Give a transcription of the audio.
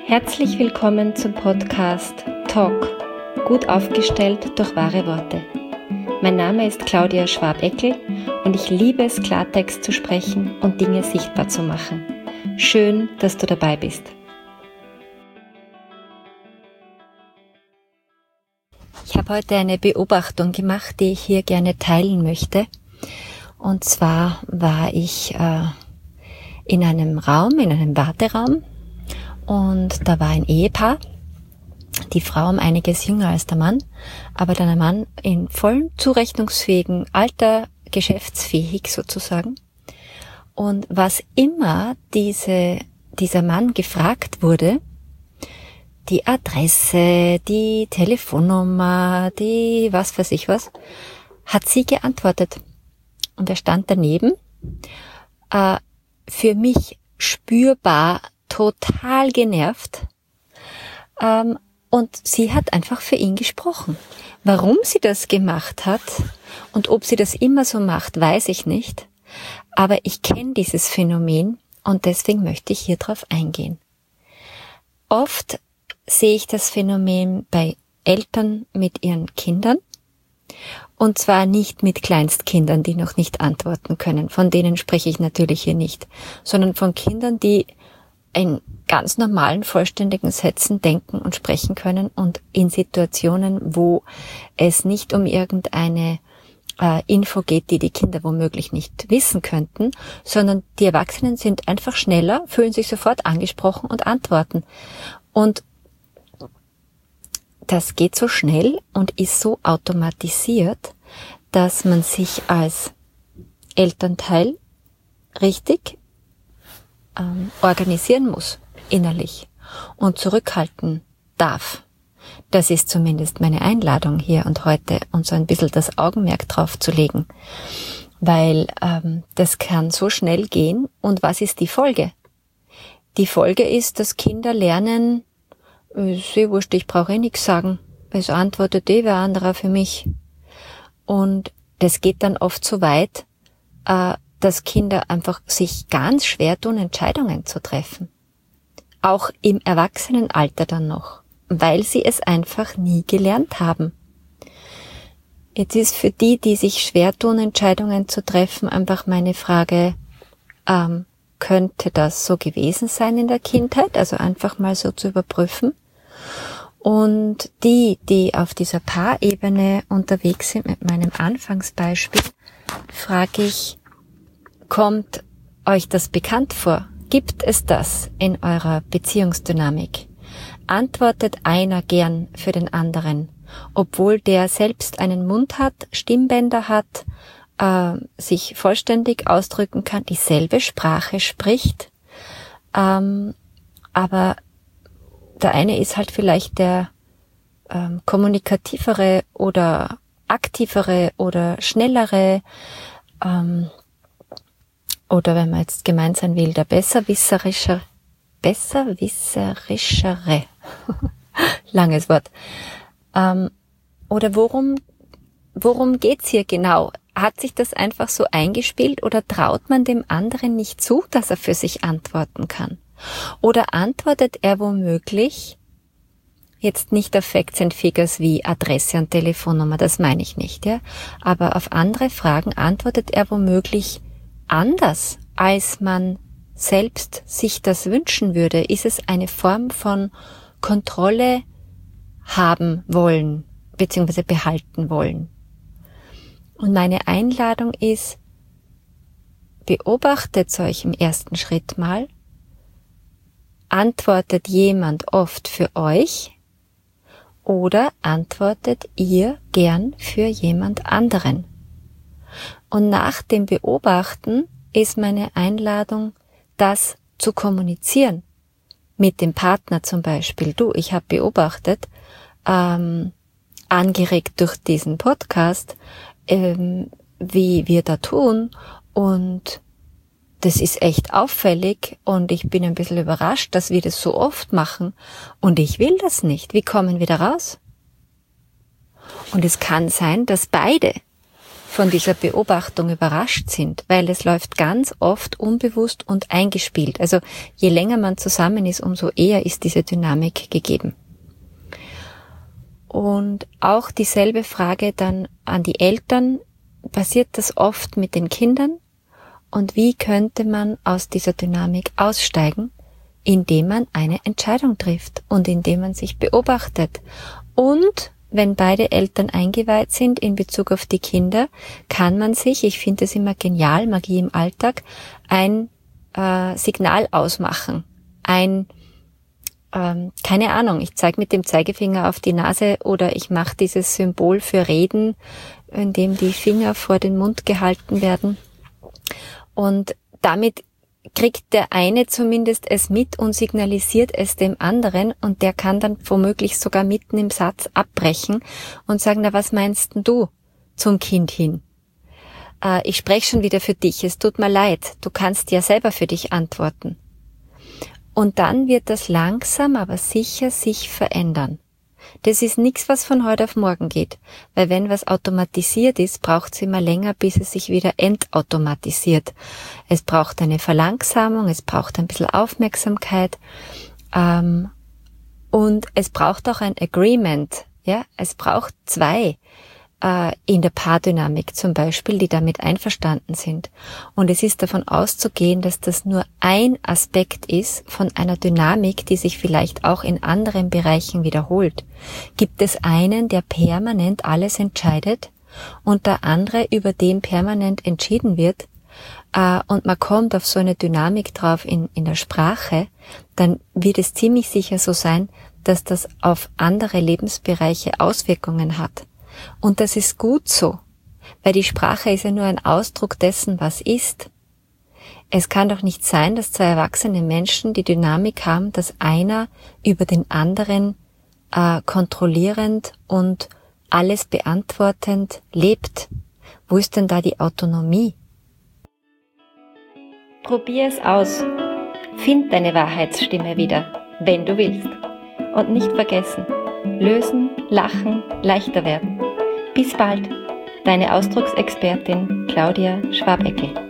Herzlich willkommen zum Podcast Talk, gut aufgestellt durch wahre Worte. Mein Name ist Claudia Schwab-Eckel und ich liebe es, Klartext zu sprechen und Dinge sichtbar zu machen. Schön, dass du dabei bist. Ich habe heute eine Beobachtung gemacht, die ich hier gerne teilen möchte. Und zwar war ich in einem Warteraum. Und da war ein Ehepaar, die Frau um einiges jünger als der Mann, aber dann ein Mann in vollem zurechnungsfähigen Alter, geschäftsfähig sozusagen. Und was immer dieser Mann gefragt wurde, die Adresse, die Telefonnummer, die was weiß ich was, hat sie geantwortet. Und er stand daneben, für mich spürbar total genervt, und sie hat einfach für ihn gesprochen. Warum sie das gemacht hat und ob sie das immer so macht, weiß ich nicht, aber ich kenne dieses Phänomen und deswegen möchte ich hier drauf eingehen. Oft sehe ich das Phänomen bei Eltern mit ihren Kindern, und zwar nicht mit Kleinstkindern, die noch nicht antworten können, von denen spreche ich natürlich hier nicht, sondern von Kindern, die in ganz normalen, vollständigen Sätzen denken und sprechen können und in Situationen, wo es nicht um irgendeine Info geht, die die Kinder womöglich nicht wissen könnten, sondern die Erwachsenen sind einfach schneller, fühlen sich sofort angesprochen und antworten. Und das geht so schnell und ist so automatisiert, dass man sich als Elternteil richtig organisieren muss, innerlich, und zurückhalten darf. Das ist zumindest meine Einladung hier und heute, und so ein bisschen das Augenmerk drauf zu legen, weil das kann so schnell gehen. Und was ist die Folge? Die Folge ist, dass Kinder lernen, ist eh wurscht, ich brauche eh nichts sagen, es antwortet wer anderer für mich. Und das geht dann oft so weit, dass Kinder einfach sich ganz schwer tun, Entscheidungen zu treffen. Auch im Erwachsenenalter dann noch, weil sie es einfach nie gelernt haben. Jetzt ist für die sich schwer tun, Entscheidungen zu treffen, einfach meine Frage, könnte das so gewesen sein in der Kindheit? Also einfach mal so zu überprüfen. Und die auf dieser Paarebene unterwegs sind mit meinem Anfangsbeispiel, frage ich, kommt euch das bekannt vor? Gibt es das in eurer Beziehungsdynamik? Antwortet einer gern für den anderen, obwohl der selbst einen Mund hat, Stimmbänder hat, sich vollständig ausdrücken kann, dieselbe Sprache spricht, aber der eine ist halt vielleicht der kommunikativere oder aktivere oder schnellere, oder wenn man jetzt gemein sein will, der besserwisserischere, langes Wort. Oder worum geht's hier genau? Hat sich das einfach so eingespielt oder traut man dem anderen nicht zu, dass er für sich antworten kann? Oder antwortet er womöglich, jetzt nicht auf Facts and Figures wie Adresse und Telefonnummer, das meine ich nicht, ja, aber auf andere Fragen antwortet er womöglich anders, als man selbst sich das wünschen würde? Ist es eine Form von Kontrolle haben wollen, beziehungsweise behalten wollen? Und meine Einladung ist, beobachtet euch im ersten Schritt mal, antwortet jemand oft für euch oder antwortet ihr gern für jemand anderen? Und nach dem Beobachten ist meine Einladung, das zu kommunizieren. Mit dem Partner zum Beispiel. Du, ich habe beobachtet, angeregt durch diesen Podcast, wie wir da tun, und das ist echt auffällig und ich bin ein bisschen überrascht, dass wir das so oft machen und ich will das nicht. Wie kommen wir da raus? Und es kann sein, dass beide von dieser Beobachtung überrascht sind, weil es läuft ganz oft unbewusst und eingespielt. Also je länger man zusammen ist, umso eher ist diese Dynamik gegeben. Und auch dieselbe Frage dann an die Eltern, passiert das oft mit den Kindern? Und wie könnte man aus dieser Dynamik aussteigen? Indem man eine Entscheidung trifft und indem man sich beobachtet. Und wenn beide Eltern eingeweiht sind in Bezug auf die Kinder, kann man sich, ich finde es immer genial, Magie im Alltag, ein Signal ausmachen. Keine Ahnung, ich zeige mit dem Zeigefinger auf die Nase oder ich mache dieses Symbol für Reden, in dem die Finger vor den Mund gehalten werden. Und damit kriegt der eine zumindest es mit und signalisiert es dem anderen und der kann dann womöglich sogar mitten im Satz abbrechen und sagen, na, was meinst denn du zum Kind hin? Ich spreche schon wieder für dich, es tut mir leid, du kannst ja selber für dich antworten. Und dann wird das langsam, aber sicher sich verändern. Das ist nichts, was von heute auf morgen geht, weil wenn was automatisiert ist, braucht es immer länger, bis es sich wieder entautomatisiert. Es braucht eine Verlangsamung, es braucht ein bisschen Aufmerksamkeit und es braucht auch ein Agreement. Ja, es braucht zwei in der Paardynamik zum Beispiel, die damit einverstanden sind. Und es ist davon auszugehen, dass das nur ein Aspekt ist von einer Dynamik, die sich vielleicht auch in anderen Bereichen wiederholt. Gibt es einen, der permanent alles entscheidet und der andere, über den permanent entschieden wird, und man kommt auf so eine Dynamik drauf in der Sprache, dann wird es ziemlich sicher so sein, dass das auf andere Lebensbereiche Auswirkungen hat. Und das ist gut so, weil die Sprache ist ja nur ein Ausdruck dessen, was ist. Es kann doch nicht sein, dass zwei erwachsene Menschen die Dynamik haben, dass einer über den anderen kontrollierend und alles beantwortend lebt. Wo ist denn da die Autonomie? Probier es aus. Find deine Wahrheitsstimme wieder, wenn du willst. Und nicht vergessen, lösen, lachen, leichter werden. Bis bald, deine Ausdrucksexpertin Claudia Schwabeckel.